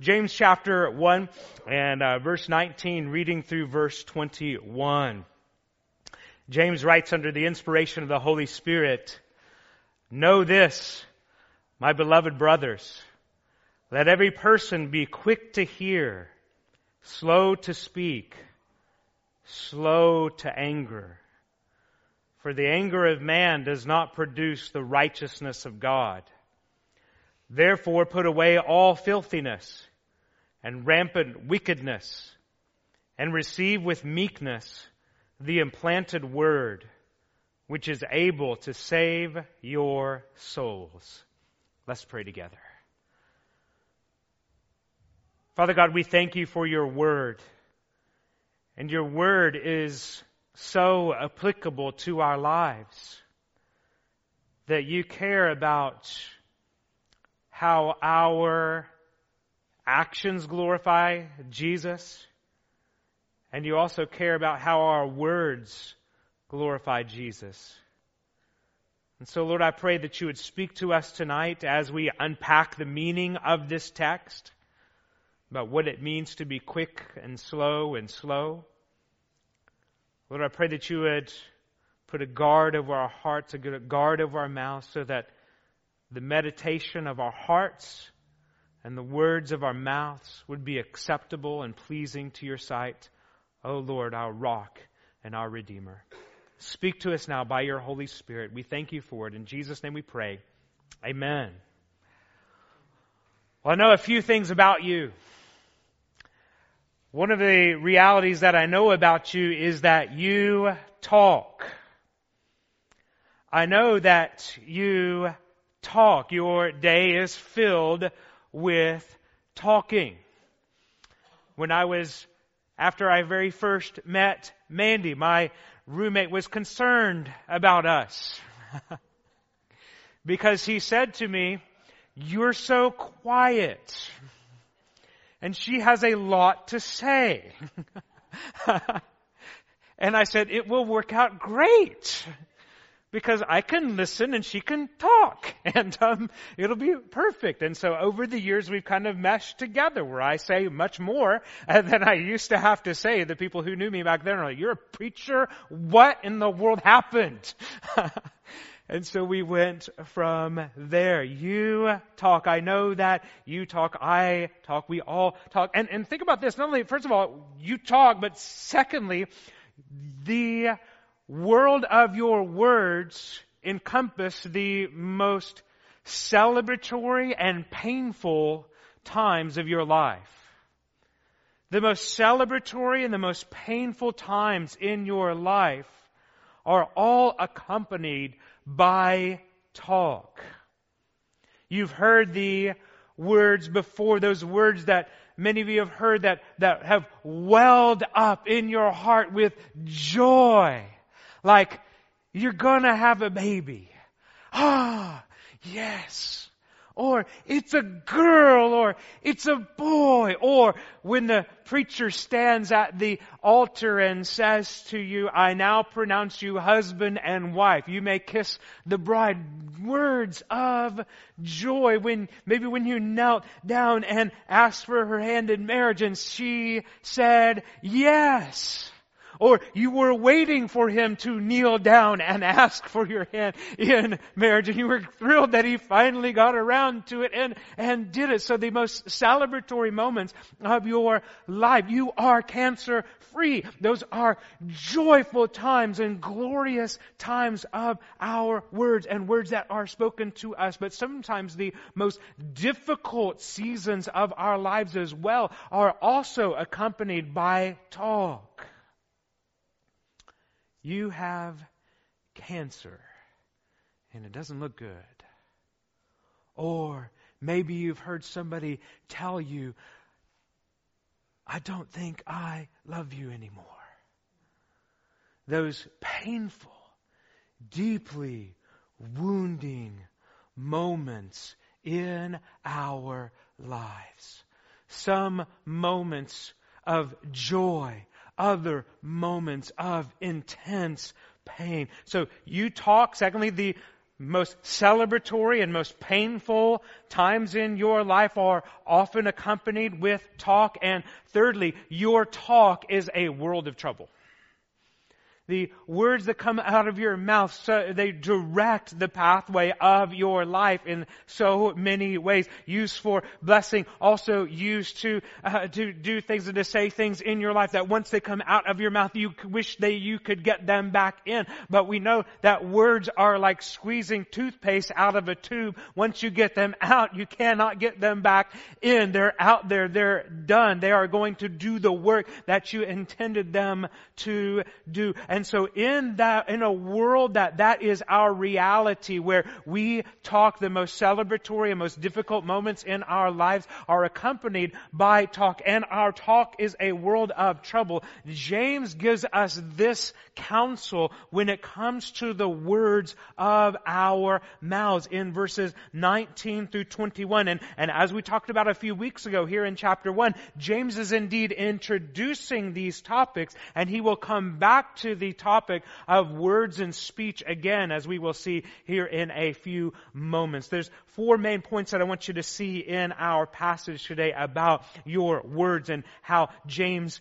James chapter 1 and verse 19, reading through verse 21. James writes under the inspiration of the Holy Spirit, "Know this, my beloved brothers, let every person be quick to hear, slow to speak, slow to anger. For the anger of man does not produce the righteousness of God. Therefore put away all filthiness and rampant wickedness, and receive with meekness the implanted word, which is able to save your souls." Let's pray together. Father God, we thank you for your word. And your word is so applicable to our lives that you care about how our actions glorify Jesus, and you also care about how our words glorify Jesus. And so, Lord, I pray that you would speak to us tonight as we unpack the meaning of this text, about what it means to be quick and slow and slow. Lord, I pray that you would put a guard over our hearts, a guard over our mouths, so that the meditation of our hearts and the words of our mouths would be acceptable and pleasing to your sight, O Lord, our rock and our Redeemer. Speak to us now by your Holy Spirit. We thank you for it. In Jesus' name we pray. Amen. Well, I know a few things about you. One of the realities that I know about you is that you talk. I know that you talk. Your day is filled with talking. After I very first met Mandy, my roommate was concerned about us because he said to me, "You're so quiet. And she has a lot to say." And I said, "It will work out great because I can listen and she can talk, and it'll be perfect." And so over the years, we've kind of meshed together where I say much more than I used to have to say. The people who knew me back then are like, "You're a preacher? What in the world happened?" And so we went from there. You talk. I know that you talk. I talk. We all talk. And think about this. Not only, first of all, you talk, but secondly, the world of your words encompass the most celebratory and painful times of your life. The most celebratory and the most painful times in your life are all accompanied by talk. You've heard the words before, those words that many of you have heard that have welled up in your heart with joy. Like, you're gonna have a baby. Ah, yes. Or it's a girl, or it's a boy. Or when the preacher stands at the altar and says to you, "I now pronounce you husband and wife. You may kiss the bride." Words of joy. Maybe when you knelt down and asked for her hand in marriage and she said yes. Or you were waiting for him to kneel down and ask for your hand in marriage, and you were thrilled that he finally got around to it and did it. So the most celebratory moments of your life, you are cancer free. Those are joyful times and glorious times of our words, and words that are spoken to us. But sometimes the most difficult seasons of our lives as well are also accompanied by talk. You have cancer, and it doesn't look good. Or maybe you've heard somebody tell you, "I don't think I love you anymore." Those painful, deeply wounding moments in our lives. Some moments of joy, other moments of intense pain. So you talk. Secondly, the most celebratory and most painful times in your life are often accompanied with talk. And thirdly, your talk is a world of trouble. The words that come out of your mouth, so they direct the pathway of your life in so many ways. Used for blessing, also used to do things and to say things in your life that once they come out of your mouth, you wish that you could get them back in. But we know that words are like squeezing toothpaste out of a tube. Once you get them out, you cannot get them back in. They're out there. They're done. They are going to do the work that you intended them to do. And so in a world that is our reality, where we talk, the most celebratory and most difficult moments in our lives are accompanied by talk, and our talk is a world of trouble. James gives us this counsel when it comes to the words of our mouths in verses 19 through 21. And as we talked about a few weeks ago here in chapter 1, James is indeed introducing these topics, and he will come back to the topic of words and speech again, as we will see here in a few moments. There's 4 main points that I want you to see in our passage today about your words and how James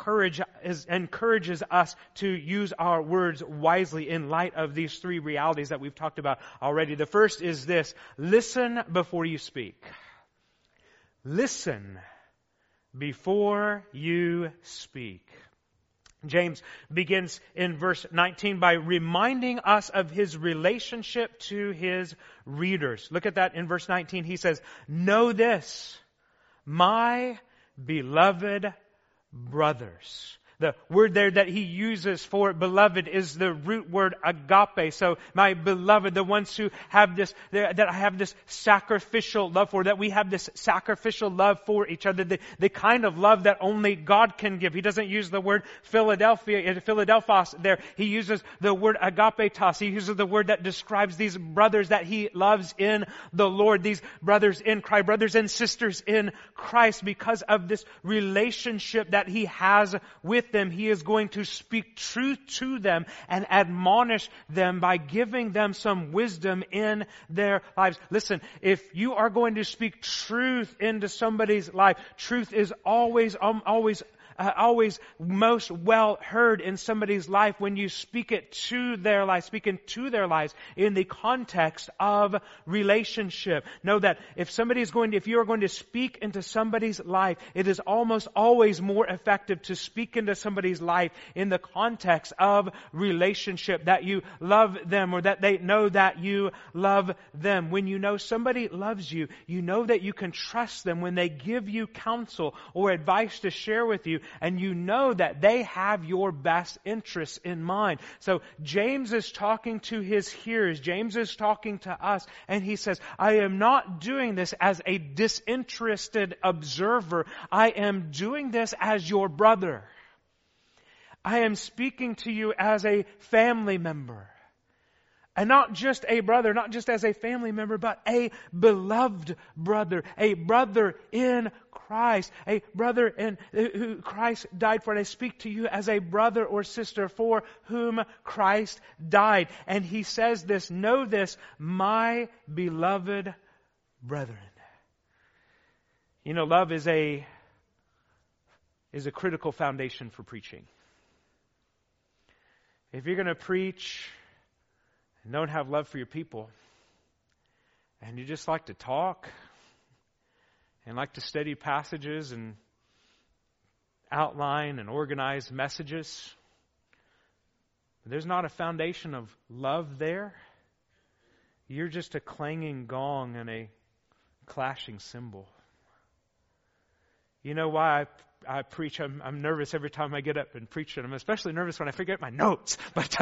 encourages us to use our words wisely in light of these 3 realities that we've talked about already. The first is this: listen before you speak. Listen before you speak. James begins in verse 19 by reminding us of his relationship to his readers. Look at that in verse 19. He says, "Know this, my beloved brothers." The word there that he uses for beloved is the root word agape. So my beloved, the ones who have this, that I have this sacrificial love for, that we have this sacrificial love for each other, the kind of love that only God can give. He doesn't use the word Philadelphos there. He uses the word agapetos. He uses the word that describes these brothers that he loves in the Lord, these brothers in Christ, brothers and sisters in Christ. Because of this relationship that he has with them, he is going to speak truth to them and admonish them by giving them some wisdom in their lives. Listen, if you are going to speak truth into somebody's life, truth is always most well heard in somebody's life when you speak it to their life, speak into their lives in the context of relationship. Know that if you are going to speak into somebody's life, it is almost always more effective to speak into somebody's life in the context of relationship, that you love them or that they know that you love them. When you know somebody loves you, you know that you can trust them when they give you counsel or advice to share with you, and you know that they have your best interests in mind. So James is talking to his hearers. James is talking to us, and he says, I am not doing this as a disinterested observer. I am doing this as your brother. I am speaking to you as a family member. And not just a brother, not just as a family member, but a beloved brother, a brother in Christ, a brother in who Christ died for. And I speak to you as a brother or sister for whom Christ died. And he says this, know this, my beloved brethren. You know, love is a critical foundation for preaching. If you're going to preach and don't have love for your people, and you just like to talk and like to study passages and outline and organize messages, there's not a foundation of love there. You're just a clanging gong and a clashing cymbal. You know why I preach? I'm nervous every time I get up and preach, and I'm especially nervous when I forget my notes. But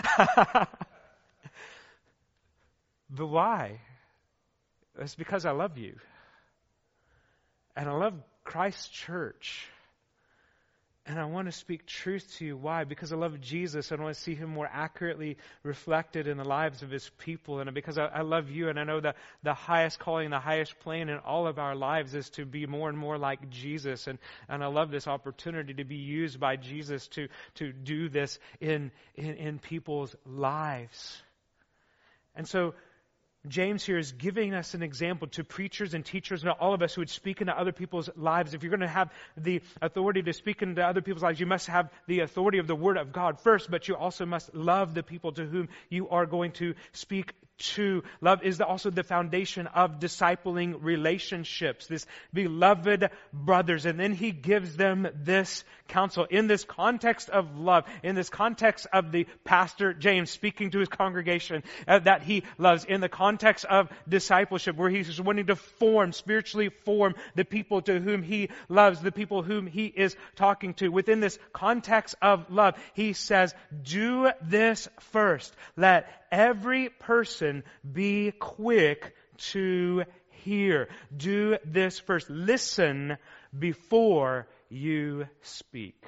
why? It's because I love you. And I love Christ's church. And I want to speak truth to you. Why? Because I love Jesus and I want to see Him more accurately reflected in the lives of His people. And because I love you, and I know that the highest calling, the highest plan in all of our lives is to be more and more like Jesus. And I love this opportunity to be used by Jesus to do this in people's lives. And so James here is giving us an example to preachers and teachers and all of us who would speak into other people's lives. If you're going to have the authority to speak into other people's lives, you must have the authority of the Word of God first, but you also must love the people to whom you are going to speak to. Love is also the foundation of discipling relationships, this beloved brothers. And then he gives them this counsel in this context of love, in this context of the pastor James speaking to his congregation that he loves, in the context of discipleship where he's wanting to spiritually form the people to whom he loves, the people whom he is talking to. Within this context of love, he says, do this first. Let every person be quick to hear. Do this first. Listen before you speak.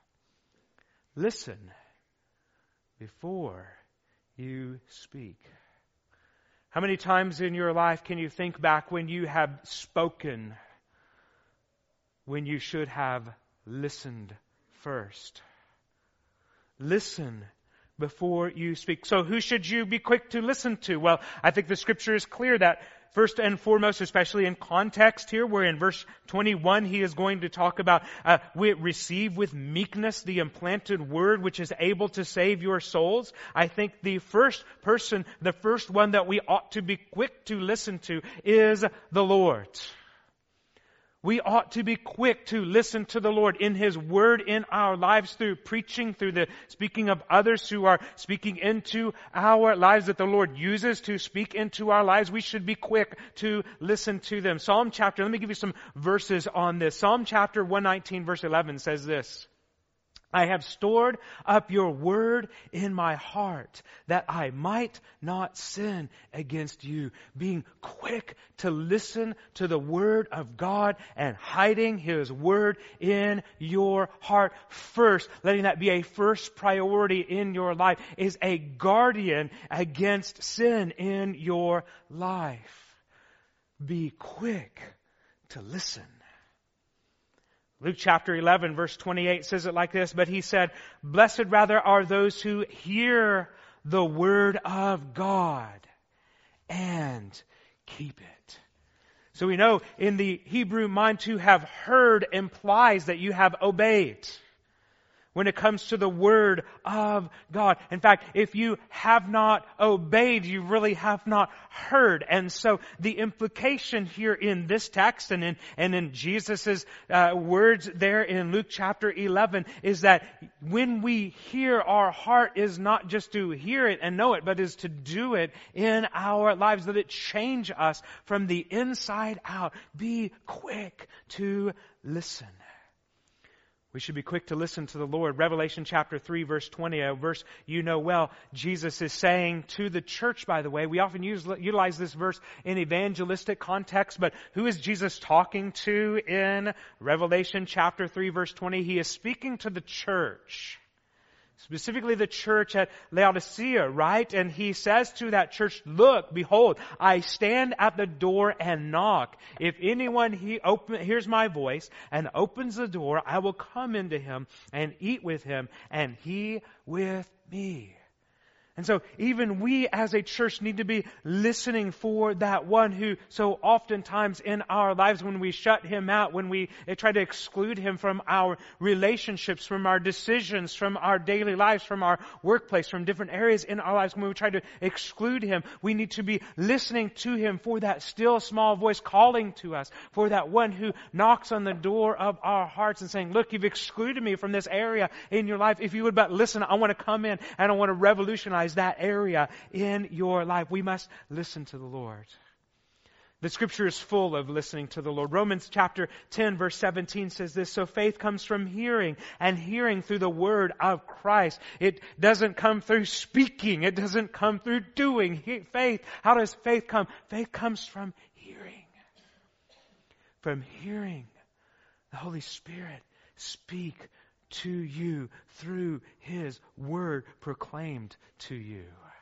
Listen before you speak. How many times in your life can you think back when you have spoken when you should have listened first? Listen before you speak. So who should you be quick to listen to? Well, I think the Scripture is clear that first and foremost, especially in context here, where in verse 21 he is going to talk about we receive with meekness the implanted word which is able to save your souls. I think the first one that we ought to be quick to listen to is the Lord. We ought to be quick to listen to the Lord in His Word in our lives, through preaching, through the speaking of others who are speaking into our lives that the Lord uses to speak into our lives. We should be quick to listen to them. Let me give you some verses on this. Psalm chapter 119 verse 11 says this: I have stored up your word in my heart that I might not sin against you. Being quick to listen to the word of God and hiding His word in your heart first, letting that be a first priority in your life, is a guardian against sin in your life. Be quick to listen. Luke chapter 11 verse 28 says it like this: but he said, blessed rather are those who hear the word of God and keep it. So we know in the Hebrew mind, to have heard implies that you have obeyed when it comes to the Word of God. In fact, if you have not obeyed, you really have not heard. And so the implication here in this text and in Jesus' words there in Luke chapter 11 is that when we hear, our heart is not just to hear it and know it, but is to do it in our lives, that it change us from the inside out. Be quick to listen. We should be quick to listen to the Lord. Revelation chapter 3 verse 20, a verse you know well. Jesus is saying to the church, by the way. We often utilize this verse in evangelistic context, but who is Jesus talking to in Revelation chapter 3 verse 20? He is speaking to the church. Specifically the church at Laodicea, right? And he says to that church, look, behold, I stand at the door and knock. If anyone hears my voice and opens the door, I will come into him and eat with him and he with me. And so even we as a church need to be listening for that one who so oftentimes in our lives, when we shut Him out, when we try to exclude Him from our relationships, from our decisions, from our daily lives, from our workplace, from different areas in our lives, when we try to exclude Him, we need to be listening to Him for that still small voice calling to us, for that one who knocks on the door of our hearts and saying, look, you've excluded me from this area in your life. If you would but listen, I want to come in and I want to revolutionize that area in your life. We must listen to the Lord. The Scripture is full of listening to the Lord. Romans chapter 10 verse 17 says this: so faith comes from hearing, and hearing through the word of Christ. It doesn't come through speaking. It doesn't come through doing. Faith, how does faith come? Faith comes from hearing. From hearing the Holy Spirit speak to you through His word proclaimed to you.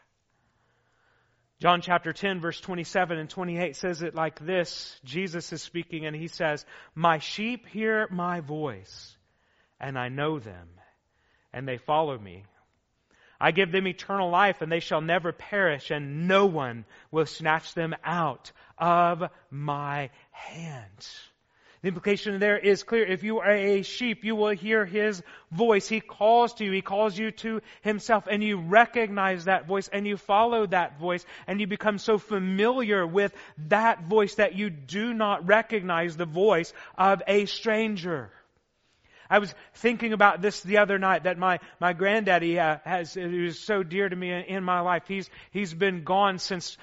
John chapter 10 verse 27 and 28 says it like this. Jesus is speaking and He says, my sheep hear my voice, and I know them, and they follow me. I give them eternal life, and they shall never perish, and no one will snatch them out of my hand. The implication there is clear. If you are a sheep, you will hear His voice. He calls to you. He calls you to Himself. And you recognize that voice and you follow that voice. And you become so familiar with that voice that you do not recognize the voice of a stranger. I was thinking about this the other night, that my granddaddy who's so dear to me in my life. He's been gone since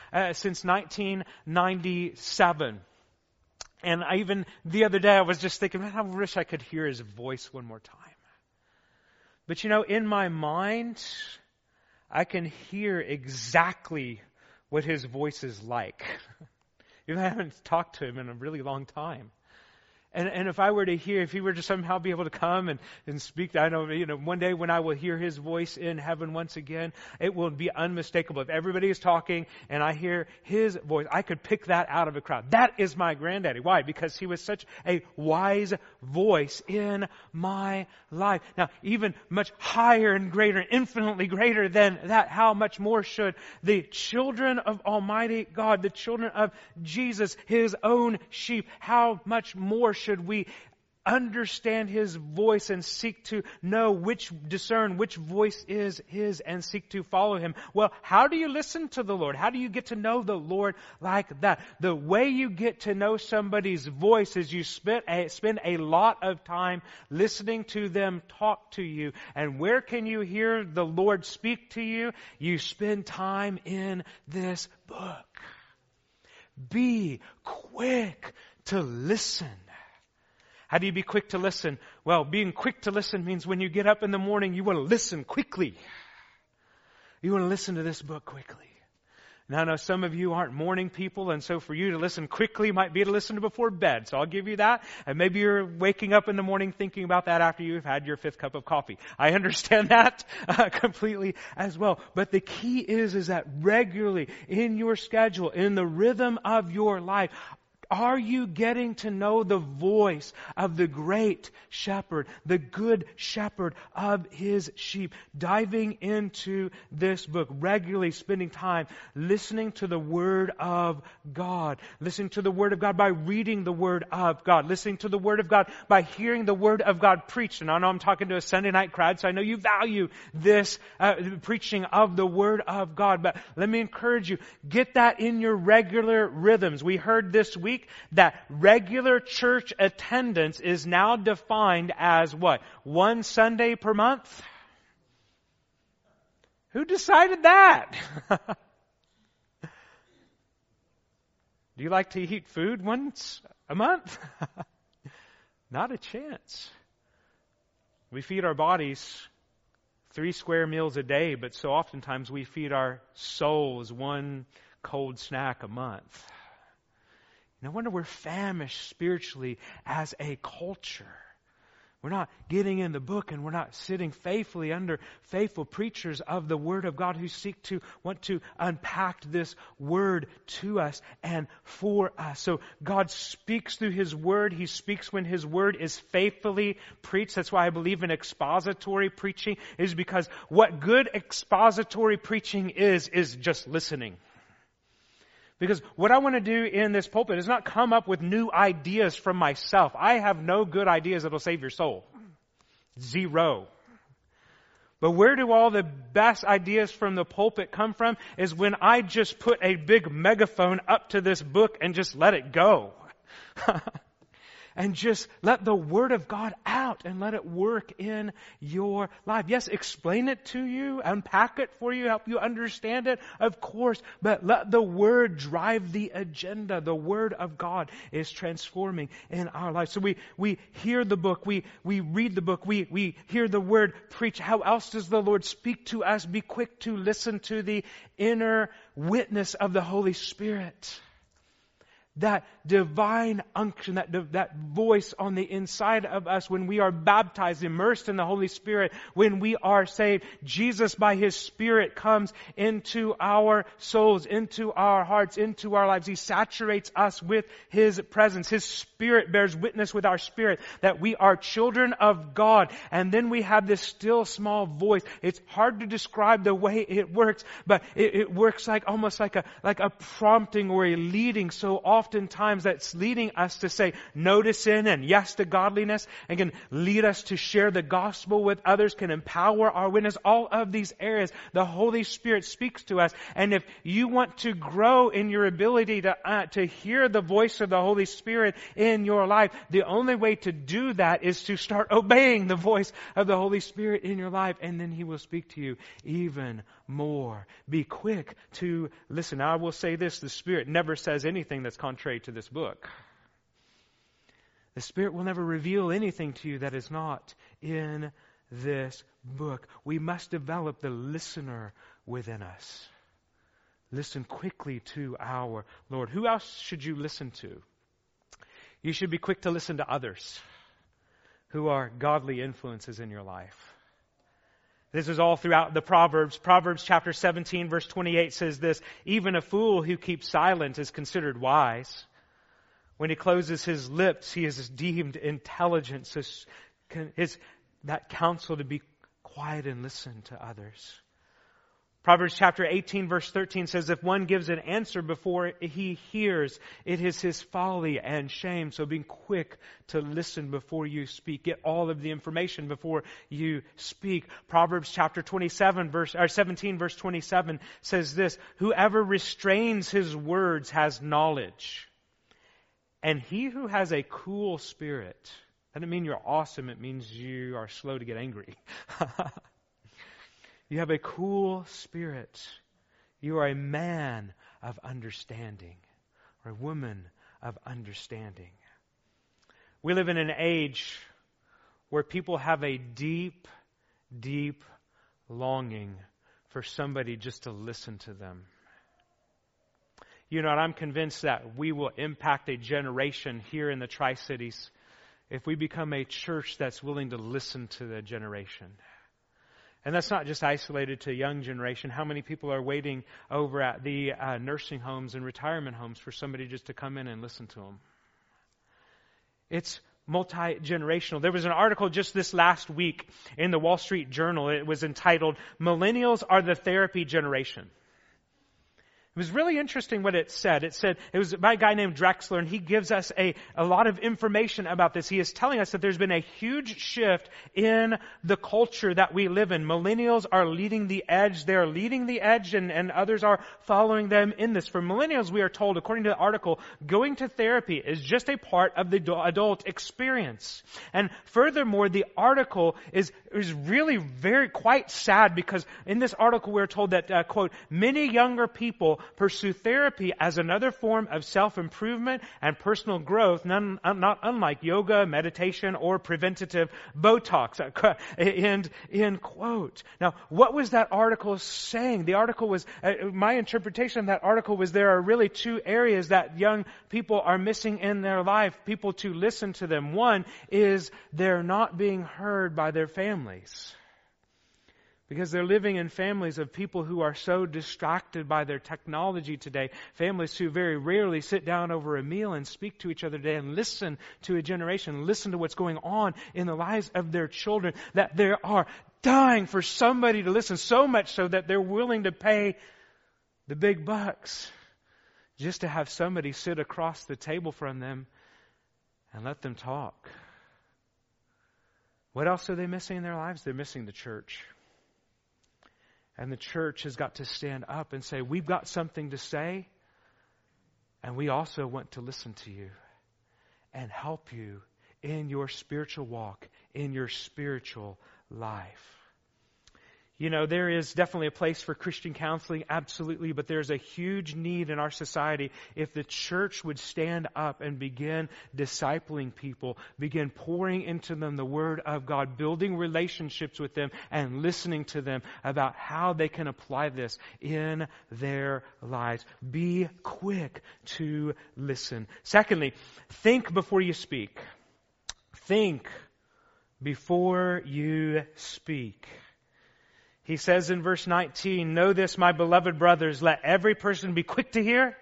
1997. And even the other day I was just thinking, man, I wish I could hear his voice one more time. But in my mind, I can hear exactly what his voice is like. Even I haven't talked to him in a really long time. And if I were to hear, if he were to somehow be able to come and speak, I know, one day when I will hear his voice in heaven once again, it will be unmistakable. If everybody is talking and I hear his voice, I could pick that out of a crowd. That is my granddaddy. Why? Because he was such a wise voice in my life. Now, even much higher and greater, infinitely greater than that, how much more should the children of Almighty God, the children of Jesus, His own sheep, how much more should we understand His voice and seek to discern which voice is His and seek to follow Him? Well, how do you listen to the Lord? How do you get to know the Lord like that? The way you get to know somebody's voice is you spend a lot of time listening to them talk to you. And where can you hear the Lord speak to you? You spend time in this book. Be quick to listen. How do you be quick to listen? Well, being quick to listen means when you get up in the morning, you want to listen quickly. You want to listen to this book quickly. Now, I know some of you aren't morning people, and so for you to listen quickly might be to listen to before bed. So I'll give you that. And maybe you're waking up in the morning thinking about that after you've had your 5th cup of coffee. I understand that completely as well. But the key is that regularly in your schedule, in the rhythm of your life, are you getting to know the voice of the great shepherd, the good shepherd of His sheep? Diving into this book, regularly spending time listening to the Word of God. Listening to the Word of God by reading the Word of God. Listening to the Word of God by hearing the Word of God preached. And I know I'm talking to a Sunday night crowd, so I know you value this preaching of the Word of God. But let me encourage you, get that in your regular rhythms. We heard this week that regular church attendance is now defined as what? 1 Sunday per month? Who decided that? Do you like to eat food once a month? Not a chance. We feed our bodies 3 square meals a day, but so oftentimes we feed our souls 1 cold snack a month. No wonder we're famished spiritually as a culture. We're not getting in the book and we're not sitting faithfully under faithful preachers of the Word of God who want to unpack this Word to us and for us. So God speaks through His Word. He speaks when His Word is faithfully preached. That's why I believe in expository preaching, is because what good expository preaching is just listening. Because what I want to do in this pulpit is not come up with new ideas from myself. I have no good ideas that will save your soul. 0. But where do all the best ideas from the pulpit come from? Is when I just put a big megaphone up to this book and just let it go. And just let the Word of God out and let it work in your life. Yes, explain it to you, unpack it for you, help you understand it, of course. But let the Word drive the agenda. The Word of God is transforming in our lives. So we hear the book, we read the book, we hear the Word preached. How else does the Lord speak to us? Be quick to listen to the inner witness of the Holy Spirit. that divine unction, that voice on the inside of us when we are baptized, immersed in the Holy Spirit, when we are saved. Jesus, by His Spirit, comes into our souls, into our hearts, into our lives. He saturates us with His presence. His Spirit bears witness with our spirit that we are children of God. And then we have this still small voice. It's hard to describe the way it works, but it works almost like a prompting or a leading. So oftentimes that's leading us to say no to sin and yes to godliness, and can lead us to share the gospel with others, can empower our witness. All of these areas, the Holy Spirit speaks to us. And if you want to grow in your ability to hear the voice of the Holy Spirit in your life, the only way to do that is to start obeying the voice of the Holy Spirit in your life, and then He will speak to you even more. Be quick to listen. Now, I will say this: the Spirit never says anything that's contrary to this book. The Spirit will never reveal anything to you that is not in this book. We must develop the listener within us. Listen quickly to our Lord. Who else should you listen to? You should be quick to listen to others who are godly influences in your life. This is all throughout the Proverbs. Proverbs chapter 17 verse 28 says this: even a fool who keeps silent is considered wise. When he closes his lips, he is deemed intelligent. So is that counsel to be quiet and listen to others. Proverbs chapter 18 verse 13 says, if one gives an answer before he hears, it is his folly and shame. So being quick to listen before you speak. Get all of the information before you speak. Proverbs chapter 17 verse 27 says this: whoever restrains his words has knowledge. And he who has a cool spirit, that doesn't mean you're awesome, it means you are slow to get angry. You have a cool spirit. You are a man of understanding, or a woman of understanding. We live in an age where people have a deep, deep longing for somebody just to listen to them. You know, and I'm convinced that we will impact a generation here in the Tri-Cities if we become a church that's willing to listen to the generation. And that's not just isolated to a young generation. How many people are waiting over at the nursing homes and retirement homes for somebody just to come in and listen to them? It's multi-generational. There was an article just this last week in the Wall Street Journal. It was entitled, "Millennials Are the Therapy Generation." It was really interesting what it said. It said, it was by a guy named Drexler, and he gives us a lot of information about this. He is telling us that there's been a huge shift in the culture that we live in. Millennials are leading the edge. They're leading the edge, and others are following them in this. For millennials, we are told, according to the article, going to therapy is just a part of the adult experience. And furthermore, the article is really quite sad, because in this article we're told that, quote, many younger people pursue therapy as another form of self-improvement and personal growth, not unlike yoga, meditation, or preventative Botox. End quote. Now, what was that article saying? The article was, my interpretation of that article was, there are really two areas that young people are missing in their life, people to listen to them. One is they're not being heard by their families. Because they're living in families of people who are so distracted by their technology today. Families who very rarely sit down over a meal and speak to each other today and listen to a generation, listen to what's going on in the lives of their children. That they are dying for somebody to listen, so much so that they're willing to pay the big bucks just to have somebody sit across the table from them and let them talk. What else are they missing in their lives? They're missing the church. And the church has got to stand up and say, we've got something to say, and we also want to listen to you and help you in your spiritual walk, in your spiritual life. There is definitely a place for Christian counseling, absolutely, but there's a huge need in our society if the church would stand up and begin discipling people, begin pouring into them the Word of God, building relationships with them and listening to them about how they can apply this in their lives. Be quick to listen. Secondly, think before you speak. Think before you speak. He says in verse 19, "Know this, my beloved brothers, let every person be quick to hear,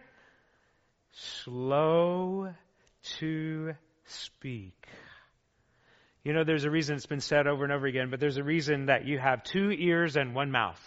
slow to speak." There's a reason it's been said over and over again, but there's a reason that you have 2 ears and 1 mouth.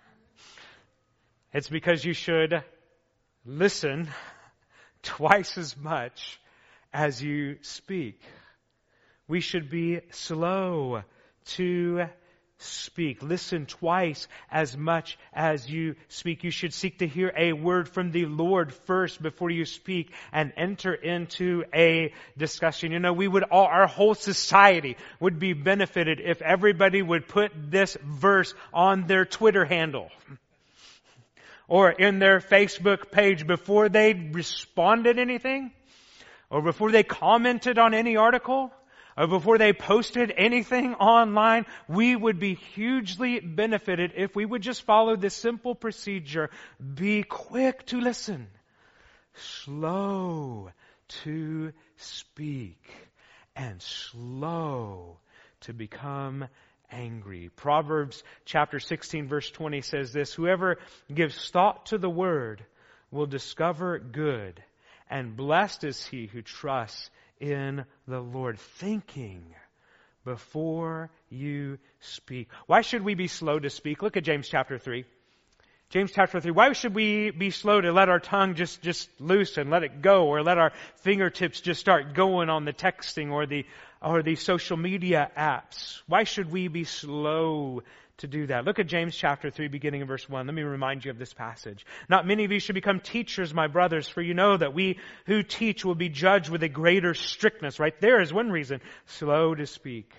It's because you should listen twice as much as you speak. We should be slow to speak. Listen twice as much as you speak. You should seek to hear a word from the Lord first before you speak and enter into a discussion. Our whole society would be benefited if everybody would put this verse on their Twitter handle or in their Facebook page before they responded anything, or before they commented on any article, or before they posted anything online. We would be hugely benefited if we would just follow this simple procedure. Be quick to listen, slow to speak, and slow to become angry. Proverbs chapter 16 verse 20 says this, "Whoever gives thought to the word will discover good, and blessed is he who trusts in the Lord." Thinking before you speak. Why should we be slow to speak? Look at James chapter 3. James chapter 3. Why should we be slow to let our tongue just loose and let it go, or let our fingertips just start going on the texting or the social media apps? Why should we be slow to do that? Look at James chapter 3, beginning in verse 1. Let me remind you of this passage. "Not many of you should become teachers, my brothers, for you know that we who teach will be judged with a greater strictness." Right there is one reason. Slow to speak.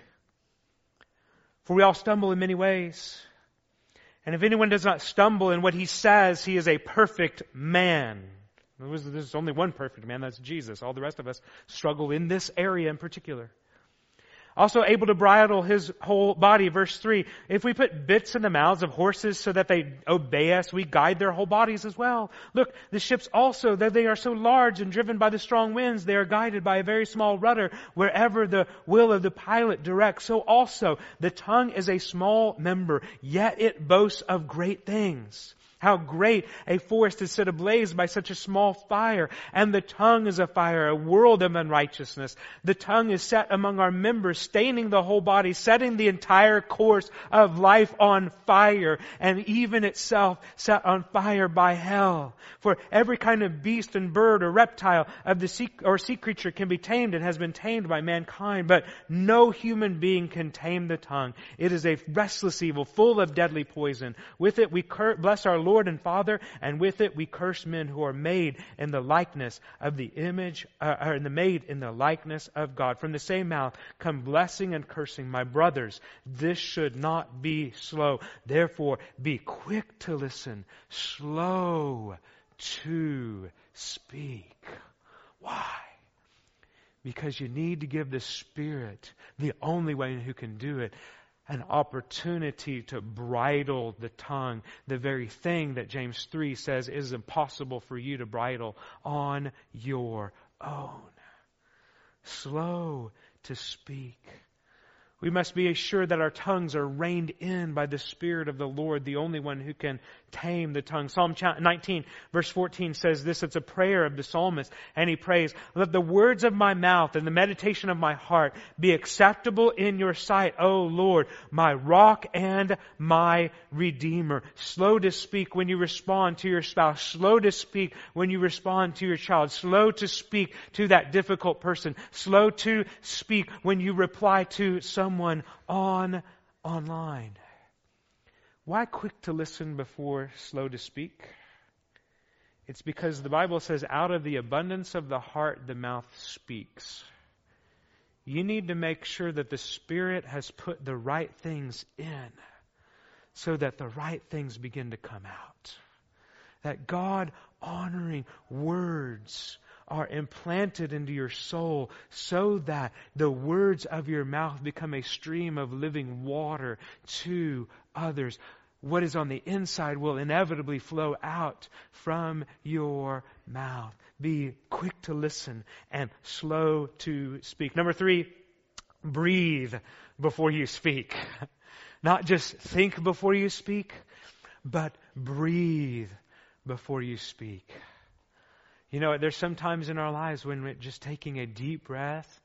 "For we all stumble in many ways. And if anyone does not stumble in what he says, he is a perfect man." There's only one perfect man, that's Jesus. All the rest of us struggle in this area in particular. "Also able to bridle his whole body." Verse 3, "If we put bits in the mouths of horses so that they obey us, we guide their whole bodies as well. Look, the ships also, though they are so large and driven by the strong winds, they are guided by a very small rudder wherever the will of the pilot directs. So also the tongue is a small member, yet it boasts of great things. How great a forest is set ablaze by such a small fire. And the tongue is a fire, a world of unrighteousness. The tongue is set among our members, staining the whole body, setting the entire course of life on fire, and even itself set on fire by hell. For every kind of beast and bird or reptile of the sea creature can be tamed and has been tamed by mankind, but no human being can tame the tongue. It is a restless evil, full of deadly poison. With it we bless our Lord and Father, and with it we curse men who are made in the likeness of the image, made in the likeness of God. From the same mouth come blessing and cursing. My brothers, this should not be so. Therefore, be quick to listen, slow to speak." Why? Because you need to give the Spirit, the only one who can do it, an opportunity to bridle the tongue, the very thing that James 3 says is impossible for you to bridle on your own. Slow to speak. We must be assured that our tongues are reined in by the Spirit of the Lord, the only one who can tame the tongue. Psalm 19, verse 14 says this. It's a prayer of the psalmist, and he prays, "Let the words of my mouth and the meditation of my heart be acceptable in your sight, O Lord, my rock and my redeemer." Slow to speak when you respond to your spouse. Slow to speak when you respond to your child. Slow to speak to that difficult person. Slow to speak when you reply to someone online. Why quick to listen before slow to speak? It's because the Bible says, out of the abundance of the heart, the mouth speaks. You need to make sure that the Spirit has put the right things in, so that the right things begin to come out. That God-honoring words are implanted into your soul so that the words of your mouth become a stream of living water to others. What is on the inside will inevitably flow out from your mouth. Be quick to listen and slow to speak. Number 3, breathe before you speak. Not just think before you speak, but breathe before you speak. You know, there's some times in our lives when we're just taking a deep breath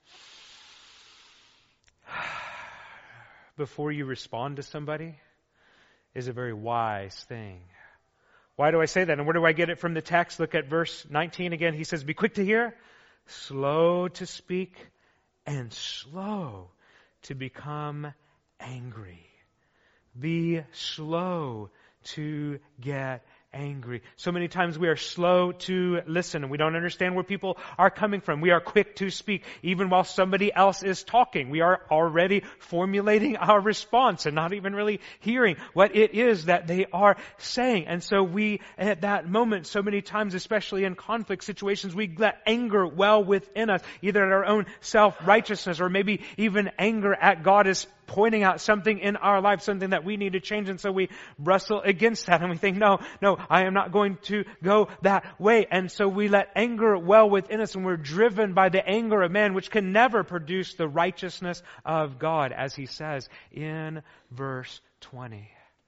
before you respond to somebody is a very wise thing. Why do I say that? And where do I get it from the text? Look at verse 19 again. He says, be quick to hear, slow to speak, and slow to become angry. Be slow to get angry. So many times we are slow to listen and we don't understand where people are coming from. We are quick to speak. Even while somebody else is talking, we are already formulating our response and not even really hearing what it is that they are saying. And so we, at that moment, so many times, especially in conflict situations, we let anger well within us, either at our own self-righteousness or maybe even anger at God is pointing out something in our life, something that we need to change. And so we wrestle against that and we think, no, I am not going to go that way. And so we let anger well within us and we're driven by the anger of man, which can never produce the righteousness of God, as he says in verse 20.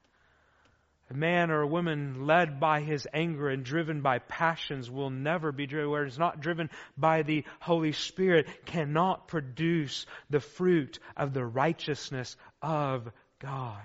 A man or a woman led by his anger and driven by passions will never be driven, where it's not driven by the Holy Spirit, cannot produce the fruit of the righteousness of God.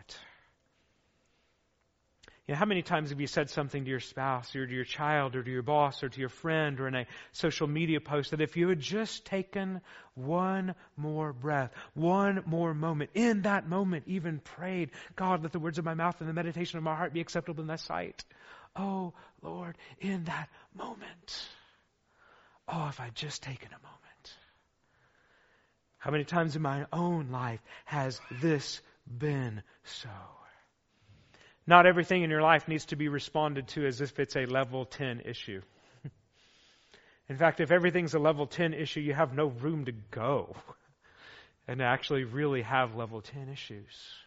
You know, how many times have you said something to your spouse or to your child or to your boss or to your friend or in a social media post that if you had just taken one more breath, one more moment, in that moment even prayed, God, let the words of my mouth and the meditation of my heart be acceptable in thy sight. Oh, Lord, in that moment. Oh, if I'd just taken a moment. How many times in my own life has this been so? Not everything in your life needs to be responded to as if it's a level 10 issue. In fact, if everything's a level 10 issue, you have no room to go and actually really have level 10 issues.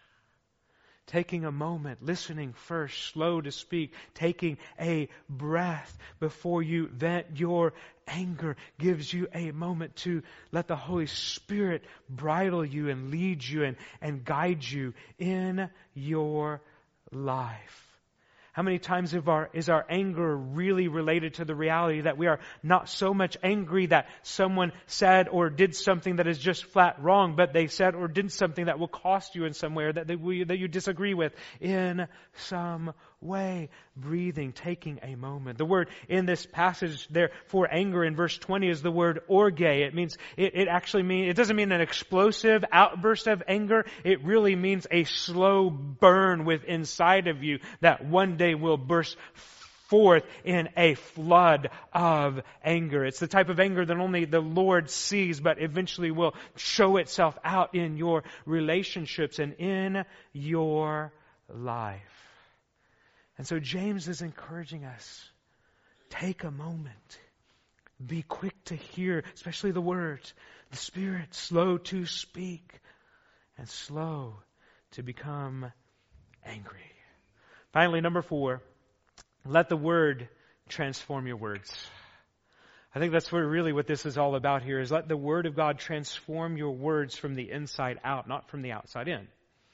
Taking a moment, listening first, slow to speak, taking a breath before you vent your anger gives you a moment to let the Holy Spirit bridle you and lead you and guide you in your life. How many times is our anger really related to the reality that we are not so much angry that someone said or did something that is just flat wrong, but they said or did something that will cost you in some way or that you disagree with in some way? Breathing, taking a moment. The word in this passage there for anger in verse 20 is the word orge. It means, it actually means, it doesn't mean an explosive outburst of anger. It really means a slow burn within inside of you that one day will burst forth in a flood of anger. It's the type of anger that only the Lord sees, but eventually will show itself out in your relationships and in your life. And so James is encouraging us, take a moment. Be quick to hear, especially the words. The Spirit, slow to speak and slow to become angry. Finally, number 4, let the Word transform your words. I think that's what this is all about here, is let the Word of God transform your words from the inside out, not from the outside in.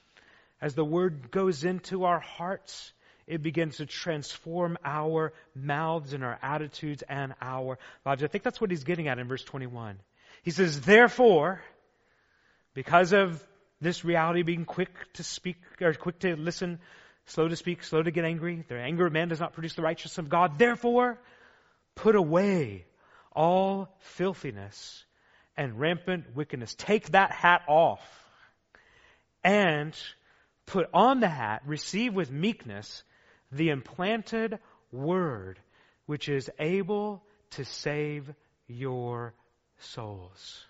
As the Word goes into our hearts, it begins to transform our mouths and our attitudes and our lives. I think that's what he's getting at in verse 21. He says, therefore, because of this reality, being quick to speak, or quick to listen, slow to speak, slow to get angry, the anger of man does not produce the righteousness of God. Therefore, put away all filthiness and rampant wickedness. Take that hat off and put on the hat, receive with meekness the implanted word, which is able to save your souls.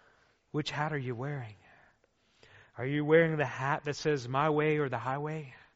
Which hat are you wearing? Are you wearing the hat that says my way or the highway?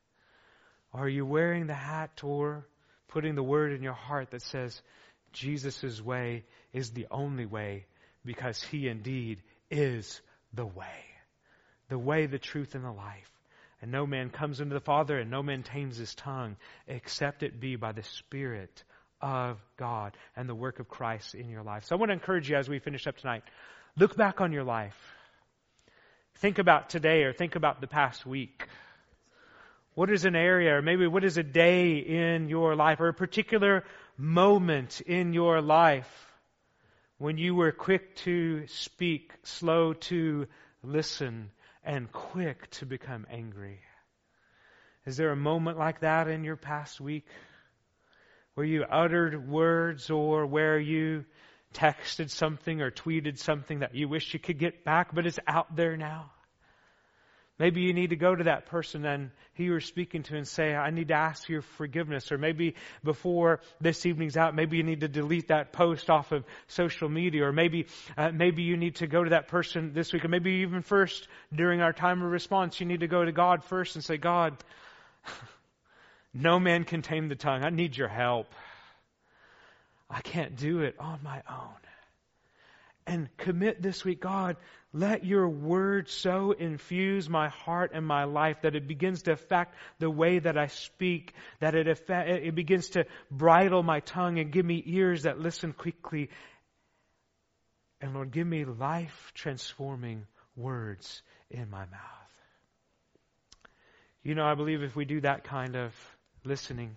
Or are you wearing the hat or putting the word in your heart that says Jesus' way is the only way because He indeed is the way, the truth, and the life. And no man comes into the Father, and no man tames his tongue, except it be by the Spirit of God and the work of Christ in your life. So I want to encourage you as we finish up tonight, look back on your life. Think about today or think about the past week. What is an area or maybe what is a day in your life or a particular moment in your life when you were quick to speak, slow to listen, and quick to become angry? Is there a moment like that in your past week where you uttered words or where you texted something or tweeted something that you wish you could get back, but it's out there now? Maybe you need to go to that person and who you were speaking to and say, I need to ask your forgiveness. Or maybe before this evening's out, maybe you need to delete that post off of social media. Or maybe you need to go to that person this week. Or maybe even first, during our time of response, you need to go to God first and say, God, no man can tame the tongue. I need your help. I can't do it on my own. And commit this week, God, let your word so infuse my heart and my life that it begins to affect the way that I speak, that it begins to bridle my tongue and give me ears that listen quickly. And Lord, give me life-transforming words in my mouth. You know, I believe if we do that kind of listening,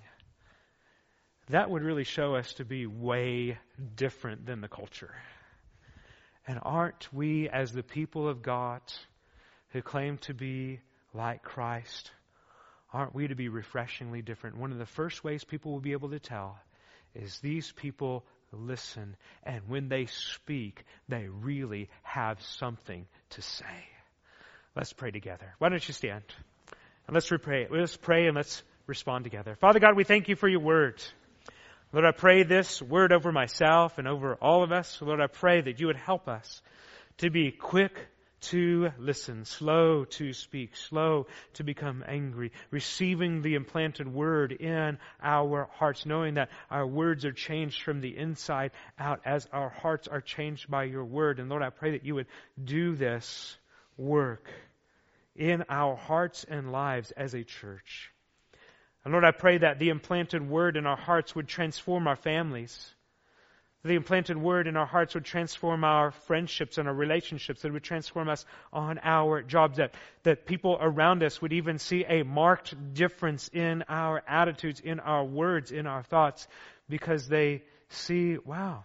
that would really show us to be way different than the culture. And aren't we, as the people of God who claim to be like Christ, aren't we to be refreshingly different? One of the first ways people will be able to tell is these people listen, and when they speak, they really have something to say. Let's pray together. Why don't you stand? And let's pray. Let's pray and let's respond together. Father God, we thank you for your word. Lord, I pray this word over myself and over all of us. Lord, I pray that you would help us to be quick to listen, slow to speak, slow to become angry, receiving the implanted word in our hearts, knowing that our words are changed from the inside out as our hearts are changed by your word. And Lord, I pray that you would do this work in our hearts and lives as a church. And Lord, I pray that the implanted word in our hearts would transform our families. The implanted word in our hearts would transform our friendships and our relationships. That it would transform us on our jobs. That people around us would even see a marked difference in our attitudes, in our words, in our thoughts. Because they see, wow,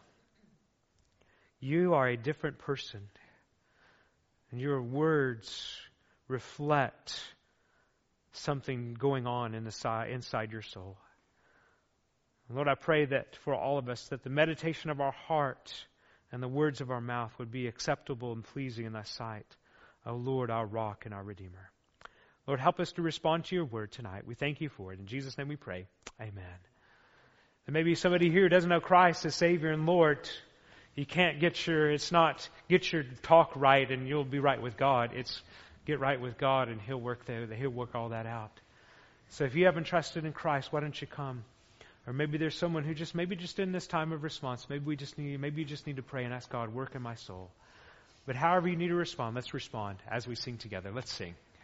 you are a different person. And your words reflect something going on inside your soul. Lord, I pray that for all of us, that the meditation of our heart and the words of our mouth would be acceptable and pleasing in thy sight, O Lord, our rock and our Redeemer. Lord, help us to respond to your word tonight. We thank you for it. In Jesus' name we pray. Amen. And maybe somebody here doesn't know Christ as Savior and Lord. You can't get your talk right and you'll be right with God. It's get right with God and He'll work all that out. So if you haven't trusted in Christ, why don't you come? Or maybe there's someone who just in this time of response, maybe you just need to pray and ask God, work in my soul. But however you need to respond, let's respond as we sing together. Let's sing.